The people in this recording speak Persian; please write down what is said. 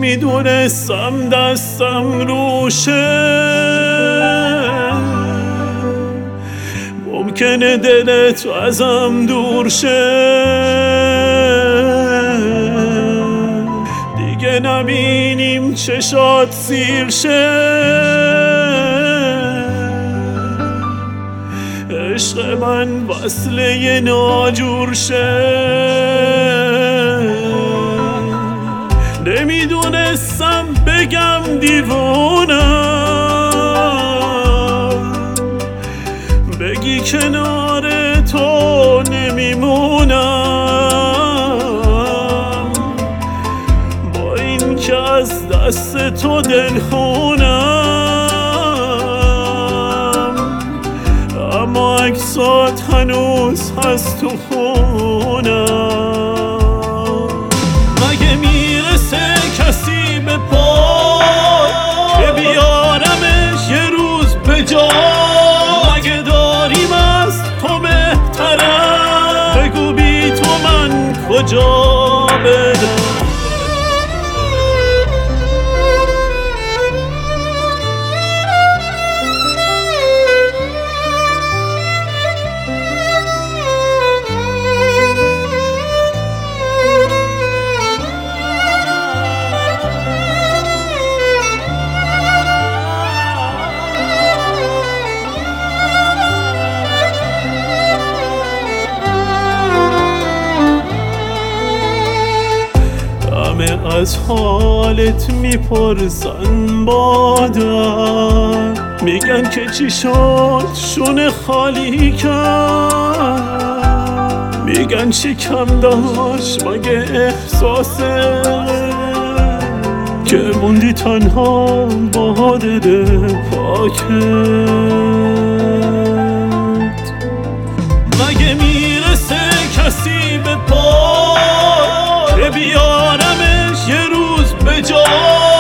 میدونستم دستم روشه، ممکنه دلت ازم دور شه، دیگه نبینیم چشات سیر شه. عشق من وصله ناجور شه، نمیدونستم بگم دیوونم، بگی کنار تو نمیمونم، با این که از دست تو دل خونم، اما عکسات هنوز هست تو خونم. مگه میرسه کسی به پا که بیارمش یه روز به جا؟ مگه داریم از تو بهترم؟ بگو بی تو من کجا برم؟ همه از حالت میپرسن بادر، میگن که چی شد شونه خالی کرد، میگن چی کم داشت مگه احساسه که موندی تنها با دل پاکت. مگه میرسه کسی به پا که بیارمش یه روز به جا؟